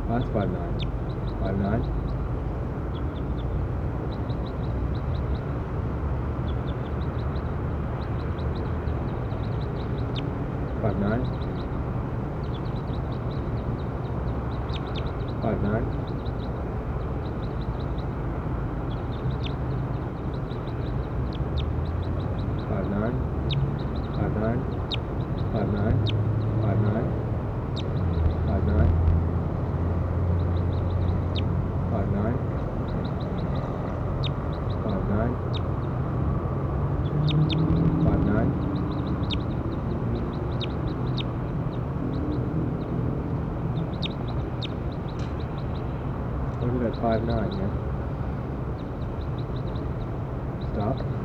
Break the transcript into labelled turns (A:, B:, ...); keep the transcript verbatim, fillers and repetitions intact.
A: Oh, that's five nine. Five nine. Five nine. Five nine. Five nine. Five nine. Five nine. Five nine. Five nine. Five nine. Five nine. Five nine. Look at that five nine, man. Stop.